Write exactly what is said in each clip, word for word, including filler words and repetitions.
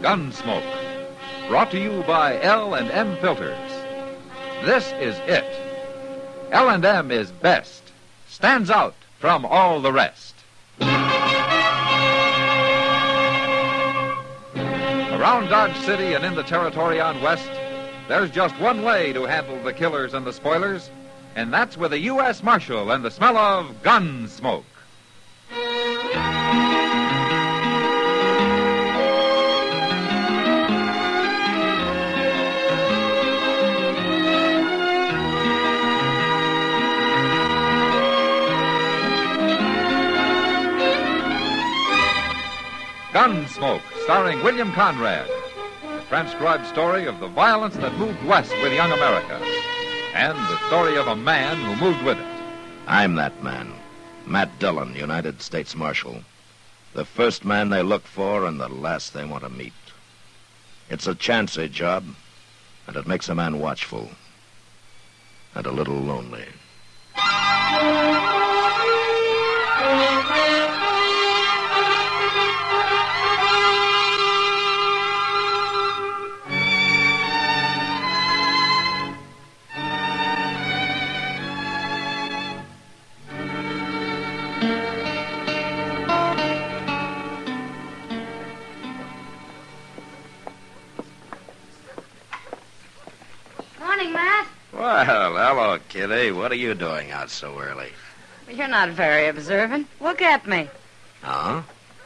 Gunsmoke. Brought to you by L and M Filters. This is it. L and M is best. Stands out from all the rest. Around Dodge City and in the territory on West, there's just one way to handle the killers and the spoilers, and that's with a U S Marshal and the smell of Gunsmoke. Gunsmoke, starring William Conrad. The transcribed story of the violence that moved west with young America. And the story of a man who moved with it. I'm that man. Matt Dillon, United States Marshal. The first man they look for and the last they want to meet. It's a chancy job, and it makes a man watchful. And a little lonely. Well, hello, Kitty. What are you doing out so early? You're not very observant. Look at me. Huh?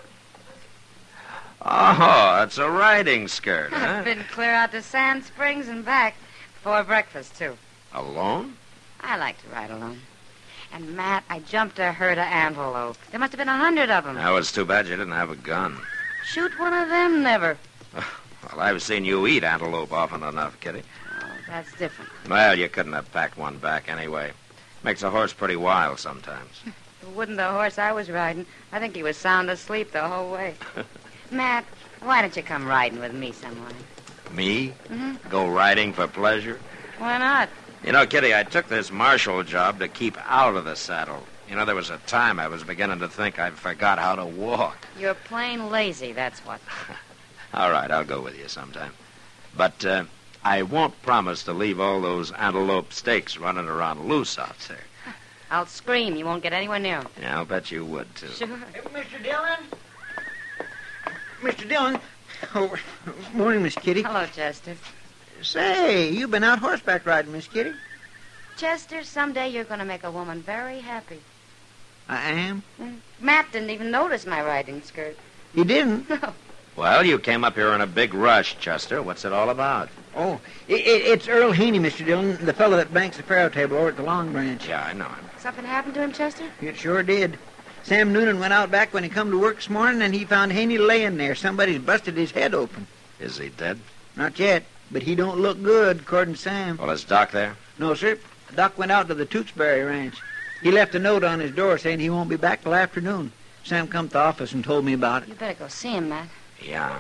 Oh, it's a riding skirt, huh? I've been clear out to Sand Springs and back before breakfast, too. Alone? I like to ride alone. And, Matt, I jumped a herd of antelope. There must have been a hundred of them. That was too bad you didn't have a gun. Shoot one of them, never. Well, I've seen you eat antelope often enough, Kitty. That's different. Well, you couldn't have packed one back anyway. Makes a horse pretty wild sometimes. It wouldn't the horse I was riding. I think he was sound asleep the whole way. Matt, why don't you come riding with me some morning? Me? Mm-hmm. Go riding for pleasure? Why not? You know, Kitty, I took this marshal job to keep out of the saddle. You know, there was a time I was beginning to think I forgot how to walk. You're plain lazy, that's what. All right, I'll go with you sometime. But, uh... I won't promise to leave all those antelope steaks running around loose out there. I'll scream. You won't get anywhere near them. Yeah, I'll bet you would, too. Sure. Hey, Mister Dillon? Mister Dillon? Oh, morning, Miss Kitty. Hello, Chester. Say, you've been out horseback riding, Miss Kitty. Chester, someday you're going to make a woman very happy. I am? Mm. Matt didn't even notice my riding skirt. He didn't? No. Well, you came up here in a big rush, Chester. What's it all about? Oh, it, it, it's Earl Haney, Mister Dillon, the fellow that banks the faro table over at the Long Branch. Yeah, I know him. Something happened to him, Chester? It sure did. Sam Noonan went out back when he come to work this morning, and he found Haney laying there. Somebody's busted his head open. Is he dead? Not yet, but he don't look good, according to Sam. Well, is Doc there? No, sir. Doc went out to the Tewksbury Ranch. He left a note on his door saying he won't be back till afternoon. Sam come to the office and told me about it. You better go see him, Matt. Yeah.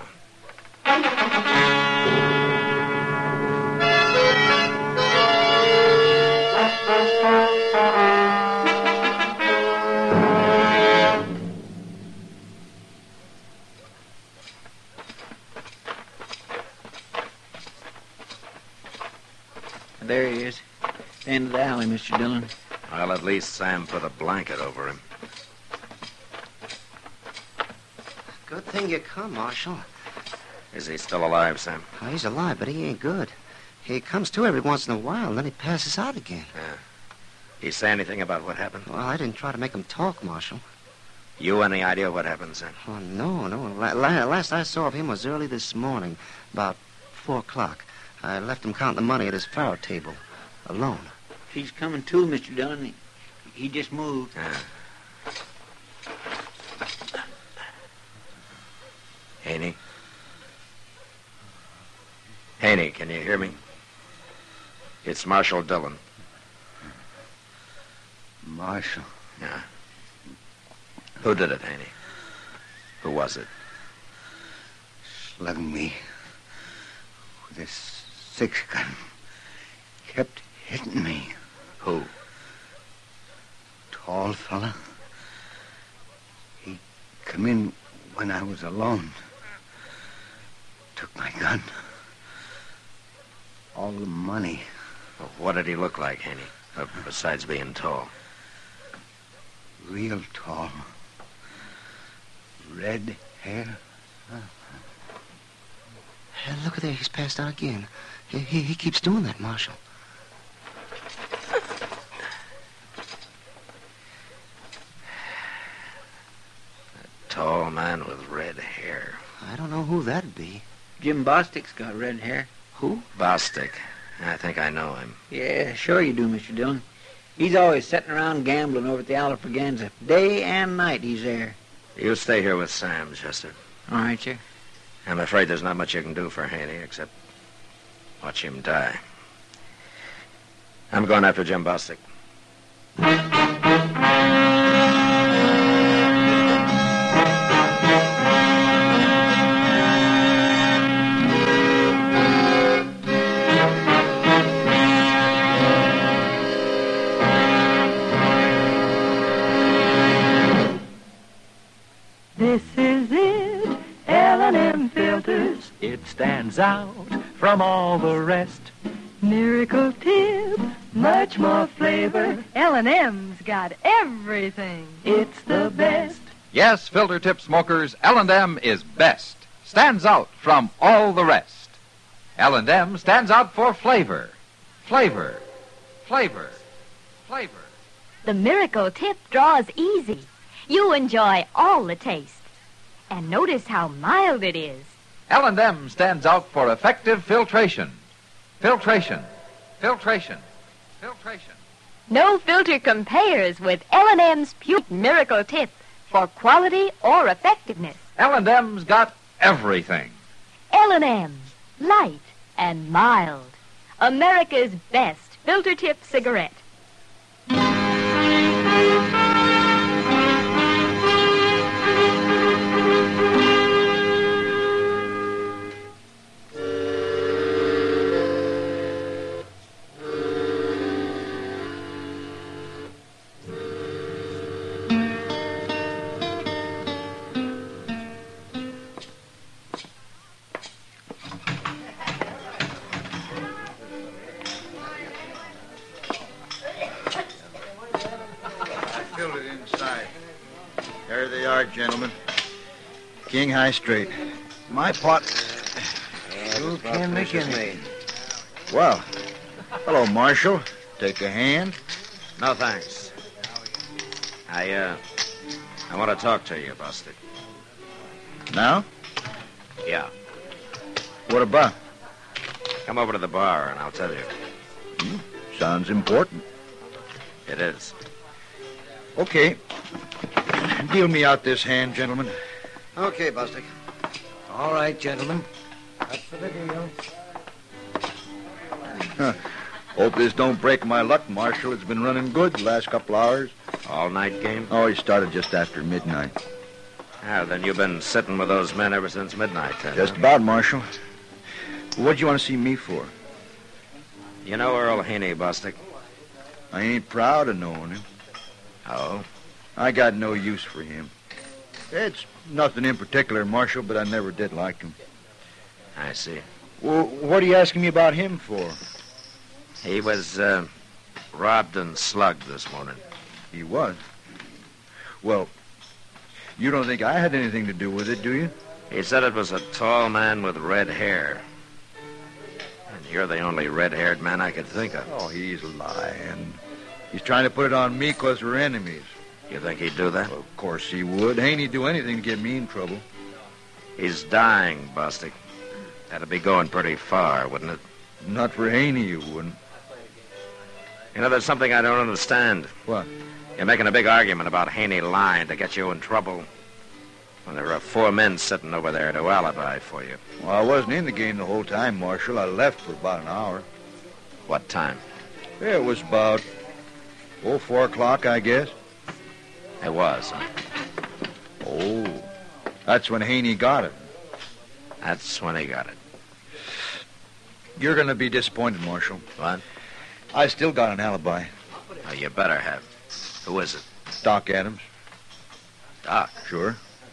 There he is. End of the alley, Mister Dillon. Well, at least Sam put a blanket over him. Good thing you come, Marshal. Is he still alive, Sam? Oh, he's alive, but he ain't good. He comes to every once in a while, and then he passes out again. Yeah. He say anything about what happened? Well, I didn't try to make him talk, Marshal. You any idea what happened, Sam? Oh, no, no. La- la- last I saw of him was early this morning, about four o'clock. I left him counting the money at his faro table, alone. He's coming to, Mister Dillon. He, he just moved. Yeah. Haney? Haney, can you hear me? It's Marshal Dillon. Marshal? Yeah. Who did it, Haney? Who was it? Slugged me with this six gun. Kept hitting me. Who? Tall fella. He come in when I was alone. took my gun. All the money. Well, what did he look like, Haney? Uh, besides being tall. Real tall. Red hair. Hey, look at there. He's passed out again. He, he, he keeps doing that, Marshal. A tall man with red hair. I don't know who that'd be. Jim Bostic's got red hair. Who? Bostic. I think I know him. Yeah, sure you do, Mister Dillon. He's always sitting around gambling over at the Alfraganza. Day and night he's there. You stay here with Sam, Chester. All right, sir. I'm afraid there's not much you can do for Haney except watch him die. I'm going after Jim Bostic. This is it, L and M Filters. It stands out from all the rest. Miracle Tip, much more flavor. L and M's got everything. It's the best. Yes, filter tip smokers, L and M is best. Stands out from all the rest. L and M stands out for flavor. Flavor. Flavor. Flavor. The Miracle Tip draws easy. You enjoy all the taste. And notice how mild it is. L and M stands out for effective filtration. Filtration. Filtration. Filtration. No filter compares with L and M's Pure Miracle Tip for quality or effectiveness. L and M's got everything. L and M, light and mild. America's best filter tip cigarette. Filled it inside. There they are, gentlemen. King High Straight. My pot. Who can McKinney? Well, hello, Marshal. Take a hand. No, thanks. I, uh, I want to talk to you, Bostic. Now? Yeah. What about? Come over to the bar and I'll tell you. Hmm, sounds important. It is. Okay. Deal me out this hand, gentlemen. Okay, Bostic. All right, gentlemen. That's for the deal. Huh. Hope this don't break my luck, Marshal. It's been running good the last couple hours. All-night game? Oh, he started just after midnight. Ah, then you've been sitting with those men ever since midnight, then. Just huh? about, Marshal. What'd you want to see me for? You know Earl Haney, Bostic? I ain't proud of knowing him. Oh? I got no use for him. It's nothing in particular, Marshal, but I never did like him. I see. Well, what are you asking me about him for? He was, uh, robbed and slugged this morning. He was? Well, you don't think I had anything to do with it, do you? He said it was a tall man with red hair. And you're the only red-haired man I could think of. Oh, he's lying. He's trying to put it on me because we're enemies. You think he'd do that? Well, of course he would. Ain't he do anything to get me in trouble? He's dying, Bostic. That'd be going pretty far, wouldn't it? Not for Haney, you wouldn't. You know, there's something I don't understand. What? You're making a big argument about Haney lying to get you in trouble when there are four men sitting over there to alibi for you. Well, I wasn't in the game the whole time, Marshal. I left for about an hour. What time? It was about, oh, four o'clock, I guess. It was, huh? Oh, that's when Haney got it. That's when he got it. You're going to be disappointed, Marshal. What? I still got an alibi. Oh, you better have. Who is it? Doc Adams. Doc? Sure.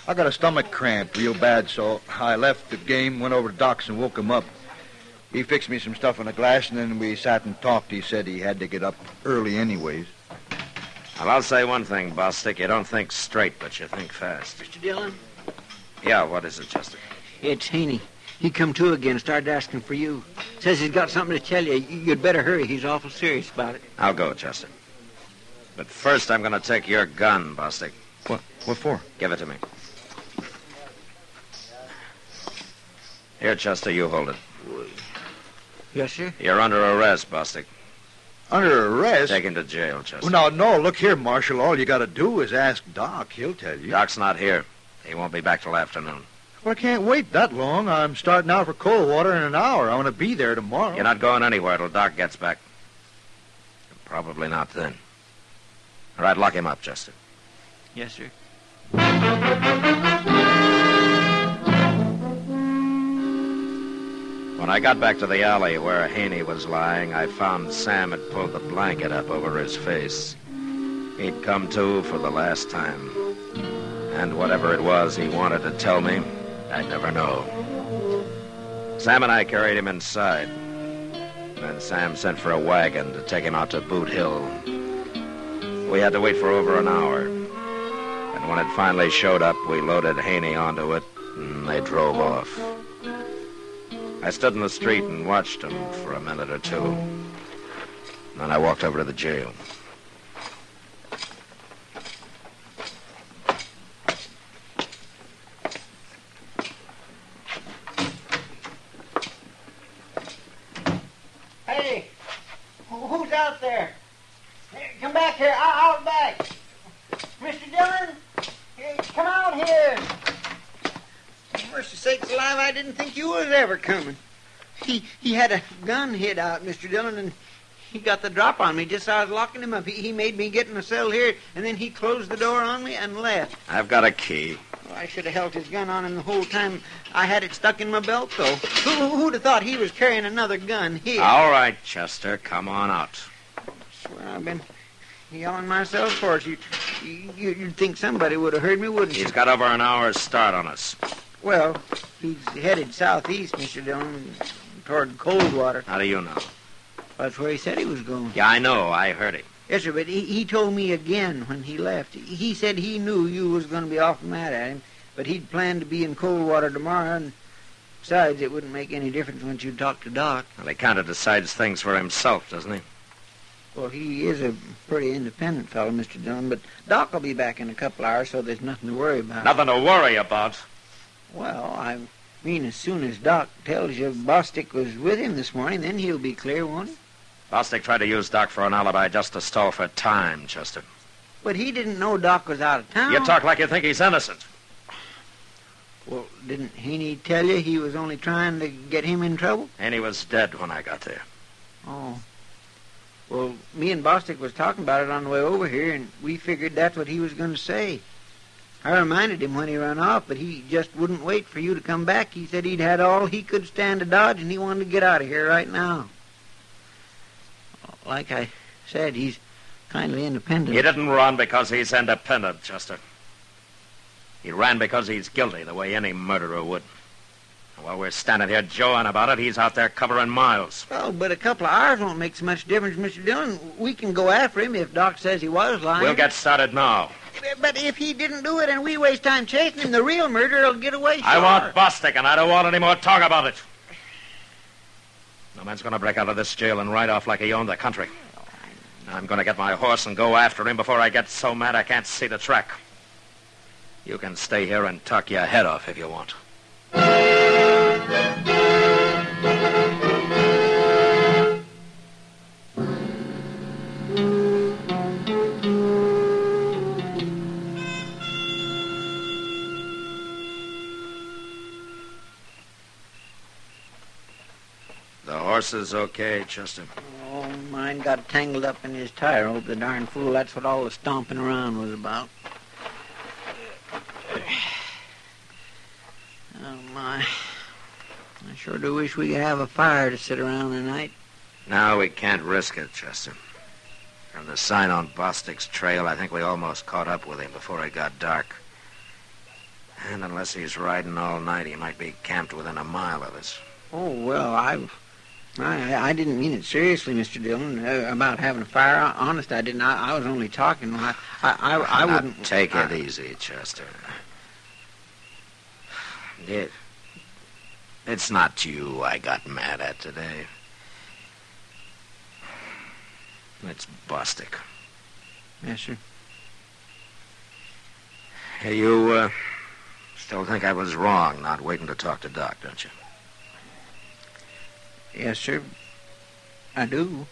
I got a stomach cramp real bad, so I left the game, went over to Doc's and woke him up. He fixed me some stuff in a glass, and then we sat and talked. He said he had to get up early anyways. Well, I'll say one thing, Bostic. You don't think straight, but you think fast. Mister Dillon? Yeah, what is it, Chester? It's Haney. He come to again, started asking for you. Says he's got something to tell you. You'd better hurry. He's awful serious about it. I'll go, Chester. But first, I'm going to take your gun, Bostic. What? What for? Give it to me. Here, Chester, you hold it. Yes, sir? You're under arrest, Bostic. Under arrest? Taken to jail, Chester. Well, now, no, look here, Marshal. All you got to do is ask Doc. He'll tell you. Doc's not here. He won't be back till afternoon. Well, I can't wait that long. I'm starting out for Coldwater in an hour. I want to be there tomorrow. You're not going anywhere till Doc gets back. Probably not then. All right, lock him up, Chester. Yes, sir. When I got back to the alley where Haney was lying, I found Sam had pulled the blanket up over his face. He'd come to for the last time. And whatever it was he wanted to tell me, I'd never know. Sam and I carried him inside. Then Sam sent for a wagon to take him out to Boot Hill. We had to wait for over an hour. And when it finally showed up, we loaded Haney onto it, and they drove off. I stood in the street and watched them for a minute or two. Then I walked over to the jail. Hey, who's out there? Hey, come back here. I'll, I'll back. Mister Dillon, hey, come out here. Mercy sakes alive, I didn't think you was ever coming. He he had a gun hid out, Mister Dillon, and he got the drop on me just as I was locking him up. He, he made me get in the cell here, and then he closed the door on me and left. I've got a key. Well, I should have held his gun on him the whole time. I had it stuck in my belt, though. Who, who'd have thought he was carrying another gun here? All right, Chester, come on out. I swear I've been yelling myself for it. You, you, you'd think somebody would have heard me, wouldn't you? He's got over an hour's start on us. Well, he's headed southeast, Mister Dillon, toward Coldwater. How do you know? That's where he said he was going. Yeah, I know. I heard him. Yes, sir, but he, he told me again when he left. He, he said he knew you was going to be awful mad at him, but he'd planned to be in Coldwater tomorrow, and besides, it wouldn't make any difference once you talk to Doc. Well, he kind of decides things for himself, doesn't he? Well, he is a pretty independent fellow, Mister Dillon, but Doc will be back in a couple hours, so there's nothing to worry about. Nothing to worry about. Well, I mean, as soon as Doc tells you Bostic was with him this morning, then he'll be clear, won't he? Bostic tried to use Doc for an alibi just to stall for time, Chester. But he didn't know Doc was out of town. You talk like you think he's innocent. Well, didn't Haney tell you he was only trying to get him in trouble? And he was dead when I got there. Oh. Well, me and Bostic was talking about it on the way over here, and we figured that's what he was going to say. I reminded him when he ran off, but he just wouldn't wait for you to come back. He said he'd had all he could stand to dodge, and he wanted to get out of here right now. Like I said, he's kindly independent. He didn't run because he's independent, Chester. He ran because he's guilty, the way any murderer would. And while we're standing here jawing about it, he's out there covering miles. Well, but a couple of hours won't make so much difference, Mister Dillon. We can go after him if Doc says he was lying. We'll get started now. But if he didn't do it and we waste time chasing him, the real murderer will get away. I sure. want Bostic, and I don't want any more talk about it. No man's going to break out of this jail and ride off like he owned the country. I'm going to get my horse and go after him before I get so mad I can't see the track. You can stay here and talk your head off if you want. The horse is okay, Chester. Oh, mine got tangled up in his tire rope, the darn fool. That's what all the stomping around was about. Oh, my. I sure do wish we could have a fire to sit around tonight. No, we can't risk it, Chester. From the sign on Bostic's trail, I think we almost caught up with him before it got dark. And unless he's riding all night, he might be camped within a mile of us. Oh, well, I, I, I didn't mean it seriously, Mister Dillon, uh, about having a fire. Honest, I didn't. I, I was only talking. I, I, I, I Now, wouldn't. Take it I, easy, Chester. It, it's not you I got mad at today. It's Bostic. Yes, sir. Hey, you, uh, still think I was wrong not waiting to talk to Doc, don't you? Yes, sir. I do.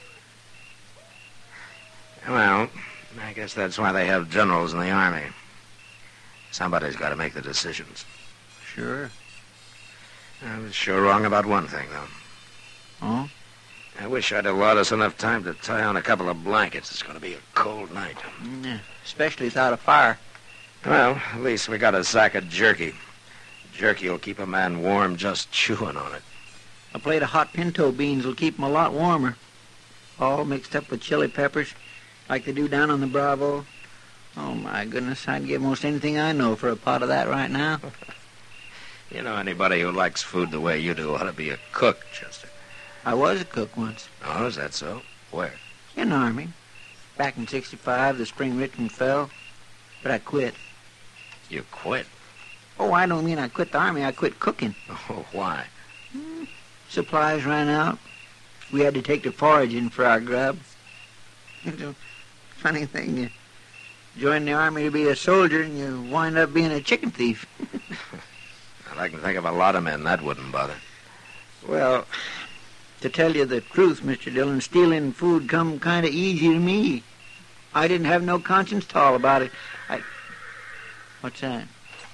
Well, I guess that's why they have generals in the Army. Somebody's got to make the decisions. Sure. I was sure wrong about one thing, though. Oh? I wish I'd allowed us enough time to tie on a couple of blankets. It's going to be a cold night. Yeah, especially without a fire. Well, at least we got a sack of jerky. Jerky will keep a man warm just chewing on it. A plate of hot pinto beans will keep 'em a lot warmer. All mixed up with chili peppers, like they do down on the Bravo. Oh, my goodness, I'd give most anything I know for a pot of that right now. You know, anybody who likes food the way you do ought to be a cook, Chester. I was a cook once. Oh, is that so? Where? In the Army. Back in sixty-five, the spring Richmond fell. But I quit. You quit? Oh, I don't mean I quit the Army. I quit cooking. Oh, why? Hmm. Supplies ran out. We had to take to foraging for our grub. It's a funny thing. You join the Army to be a soldier, and you wind up being a chicken thief. Well, I can think of a lot of men that wouldn't bother. Well, to tell you the truth, Mister Dillon, stealing food come kind of easy to me. I didn't have no conscience at all about it. I... What's that?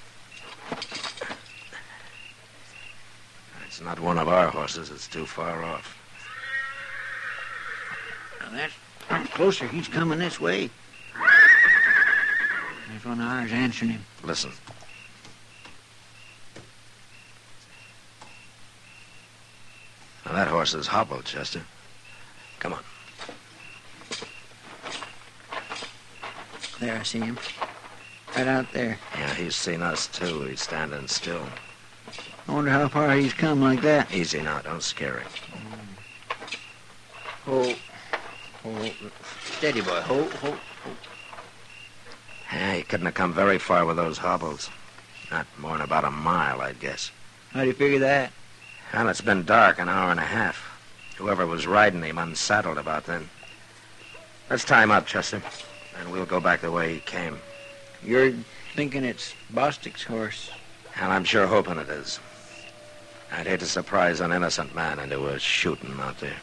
It's not one of our horses. It's too far off. Now that's I'm closer. He's coming this way. There's one of ours answering him. Listen. Now, that horse is hobbled, Chester. Come on. There, I see him. Right out there. Yeah, he's seen us, too. He's standing still. I wonder how far he's come like that. Easy now. Don't scare him. Oh, oh, steady, boy. Hold, hold, hold. Yeah, he couldn't have come very far with those hobbles. Not more than about a mile, I'd guess. How do you figure that? Well, it's been dark an hour and a half. Whoever was riding him unsaddled about then. Let's tie him up, Chester, and we'll go back the way he came. You're thinking it's Bostic's horse. And I'm sure hoping it is. I'd hate to surprise an innocent man into a shooting out there.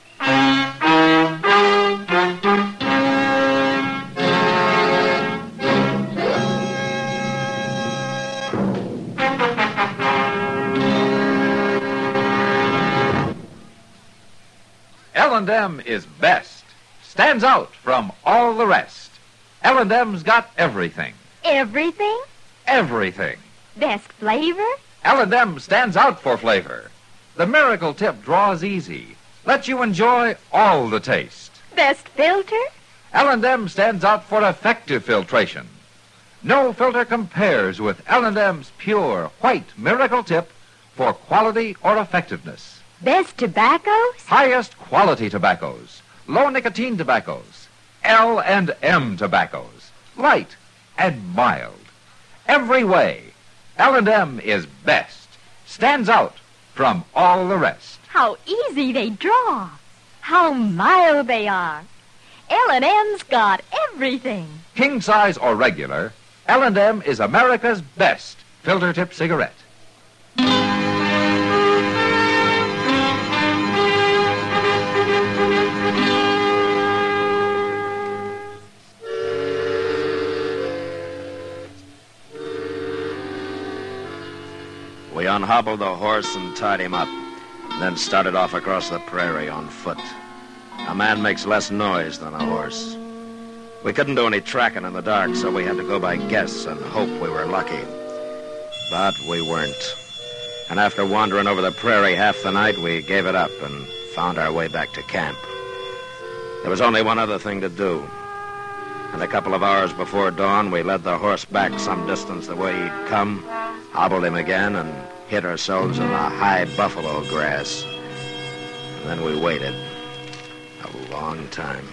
L and M is best. Stands out from all the rest. L and M's got everything. Everything? Everything. Best flavor? L and M stands out for flavor. The Miracle Tip draws easy. Lets you enjoy all the taste. Best filter? L and M stands out for effective filtration. No filter compares with L and M's pure, white Miracle Tip for quality or effectiveness. Best tobaccos? Highest quality tobaccos. Low nicotine tobaccos. L and M tobaccos. Light and mild. Every way, L and M is best. Stands out from all the rest. How easy they draw. How mild they are. L and M's got everything. King size or regular, L and M is America's best filter tip cigarette. We unhobbled the horse and tied him up, then started off across the prairie on foot. A man makes less noise than a horse. We couldn't do any tracking in the dark, so we had to go by guess and hope we were lucky. But we weren't. And after wandering over the prairie half the night, we gave it up and found our way back to camp. There was only one other thing to do. And a couple of hours before dawn, we led the horse back some distance the way he'd come hobbled him again, and hid ourselves in the high buffalo grass. And then we waited a long time.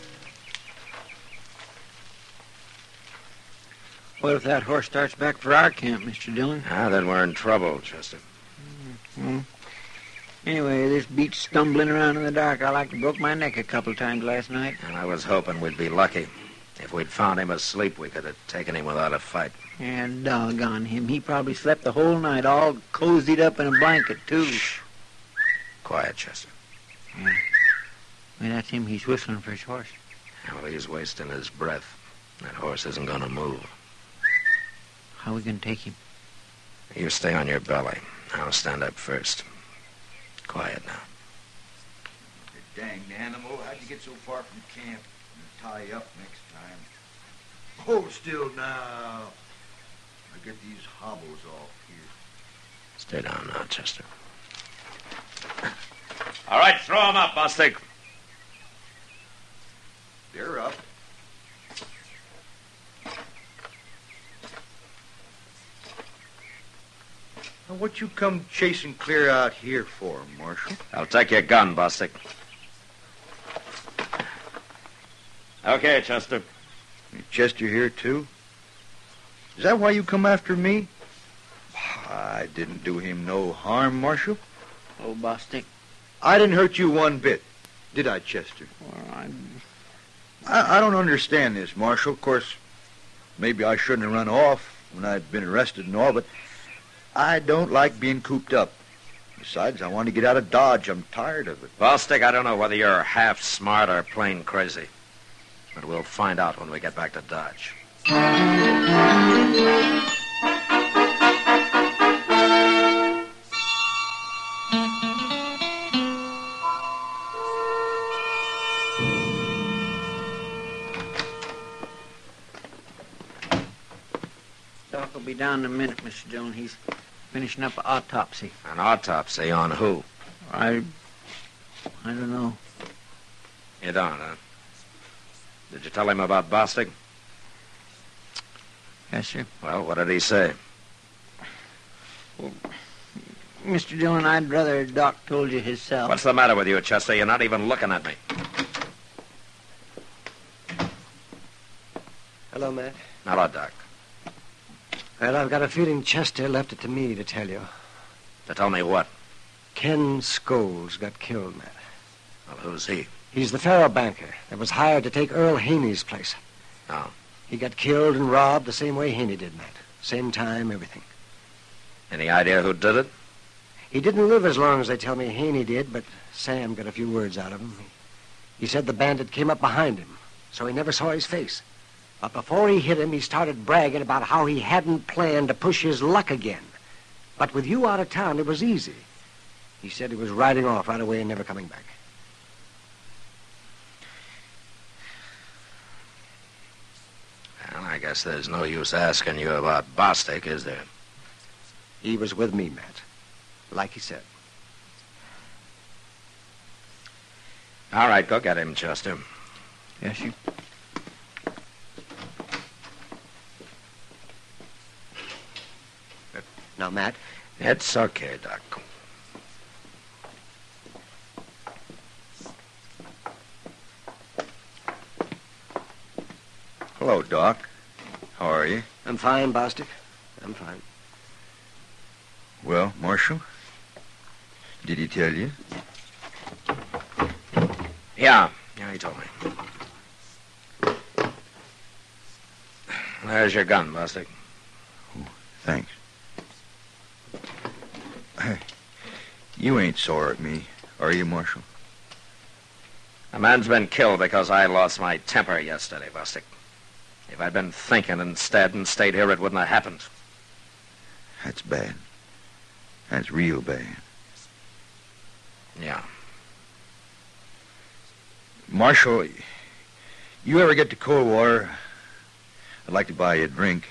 What if that horse starts back for our camp, Mister Dillon? Ah, then we're in trouble, Chester. Mm-hmm. Anyway, this beats stumbling around in the dark. I like to broke my neck a couple times last night. And I was hoping we'd be lucky. If we'd found him asleep, we could have taken him without a fight. And doggone him. He probably slept the whole night, all cozied up in a blanket, too. Shh. Quiet, Chester. Yeah. Well, that's him. He's whistling for his horse. Well, he's wasting his breath. That horse isn't going to move. How are we going to take him? You stay on your belly. I'll stand up first. Quiet now. You dang animal. How'd you get so far from camp? I'll tie you up next time. Hold still now. I'll get these hobbles off here. Stay down now, Chester. All right, throw him up, Bostic. They're up. Now, what you come chasing clear out here for, Marshal? I'll take your gun, Bostic. Okay, Chester. Chester here, too? Is that why you come after me? I didn't do him no harm, Marshal. Oh, Bostic. I didn't hurt you one bit, did I, Chester? Well, I'm... I, I don't understand this, Marshal. Of course, maybe I shouldn't have run off when I'd been arrested and all, but I don't like being cooped up. Besides, I want to get out of Dodge. I'm tired of it. Bostic, I don't know whether you're half smart or plain crazy. But we'll find out when we get back to Dodge. Doc will be down in a minute, Mister Dillon. He's finishing up an autopsy. An autopsy on who? I... I don't know. You don't, huh? Did you tell him about Bostic? Yes, sir. Well, what did he say? Well, Mister Dillon, I'd rather Doc told you himself. What's the matter with you, Chester? You're not even looking at me. Hello, Matt. Hello, Doc. Well, I've got a feeling Chester left it to me to tell you. To tell me what? Ken Scholes got killed, Matt. Well, who's he? He's the faro banker that was hired to take Earl Haney's place. Oh. He got killed and robbed the same way Haney did, Matt. Same time, everything. Any idea who did it? He didn't live as long as they tell me Haney did, but Sam got a few words out of him. He said the bandit came up behind him, so he never saw his face. But before he hit him, he started bragging about how he hadn't planned to push his luck again. But with you out of town, it was easy. He said he was riding off right away and never coming back. Well, I guess there's no use asking you about Bostic, is there? He was with me, Matt. Like he said. All right, go get him, Chester. Yes, sir. Now, Matt. It's okay, Doc. Hello, Doc. How are you? I'm fine, Bostic. I'm fine. Well, Marshal, did he tell you? Yeah. Yeah, he told me. There's your gun, Bostic. Oh, thanks. Hey, you ain't sore at me, are you, Marshal? A man's been killed because I lost my temper yesterday, Bostic. If I'd been thinking instead and stayed here, it wouldn't have happened. That's bad. That's real bad. Yeah. Marshal, you ever get to Coldwater, I'd like to buy you a drink.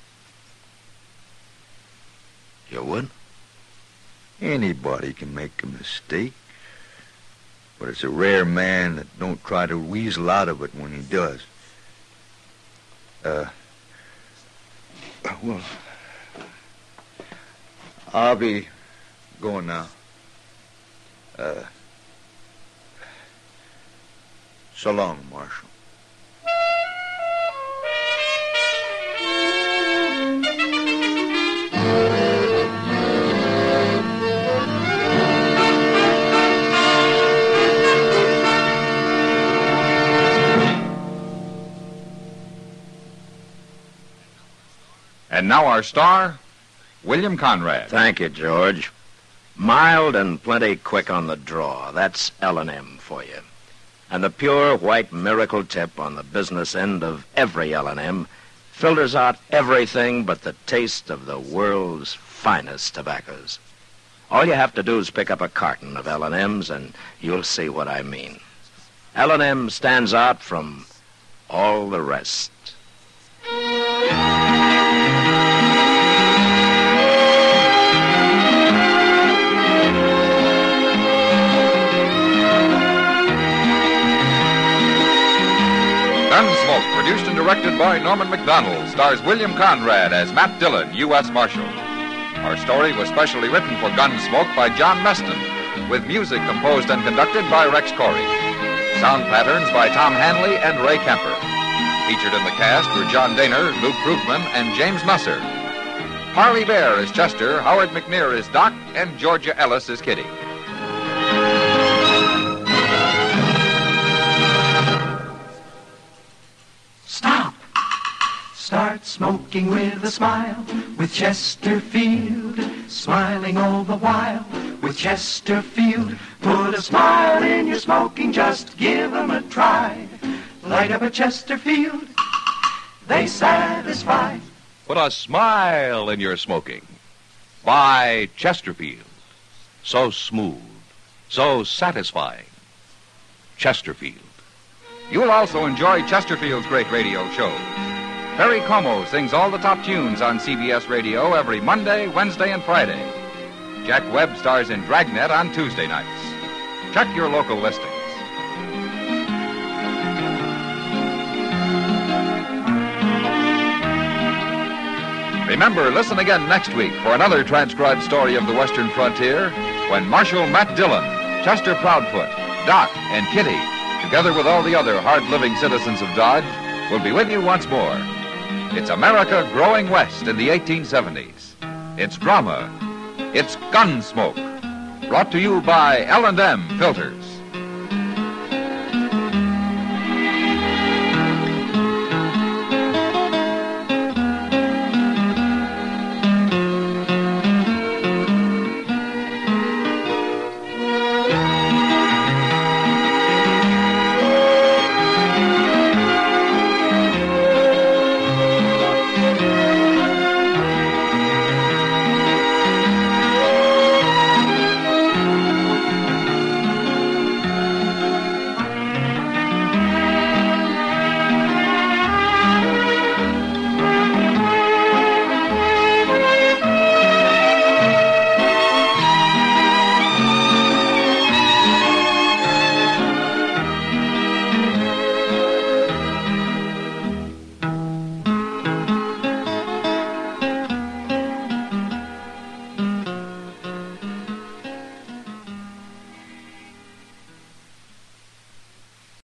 You would? Anybody can make a mistake. But it's a rare man that don't try to weasel out of it when he does. Uh, well, I'll be going now. Uh, so long, Marshal. And now our star, William Conrad. Thank you, George. Mild and plenty quick on the draw. That's L and M for you. And the pure white miracle tip on the business end of every L and M filters out everything but the taste of the world's finest tobaccos. All you have to do is pick up a carton of L and M's and you'll see what I mean. L and M stands out from all the rest. Gunsmoke, produced and directed by Norman Macdonald, stars William Conrad as Matt Dillon, U S Marshal. Our story was specially written for Gunsmoke by John Meston, with music composed and conducted by Rex Corey. Sound patterns by Tom Hanley and Ray Kemper. Featured in the cast were John Daner, Luke Krugman, and James Musser. Harley Bear is Chester, Howard McNear is Doc, and Georgia Ellis is Kitty. Stop! Start smoking with a smile, with Chesterfield, smiling all the while, with Chesterfield. Put a smile in your smoking, just give 'em a try. Light up a Chesterfield, they satisfy. Put a smile in your smoking. Buy Chesterfield. So smooth, so satisfying. Chesterfield. You'll also enjoy Chesterfield's great radio shows. Perry Como sings all the top tunes on C B S Radio every Monday, Wednesday, and Friday. Jack Webb stars in Dragnet on Tuesday nights. Check your local listings. Remember, listen again next week for another transcribed story of the Western frontier when Marshal Matt Dillon, Chester Proudfoot, Doc, and Kitty, together with all the other hard-living citizens of Dodge, will be with you once more. It's America growing west in the eighteen seventies. It's drama. It's Gunsmoke. Brought to you by L and M Filters.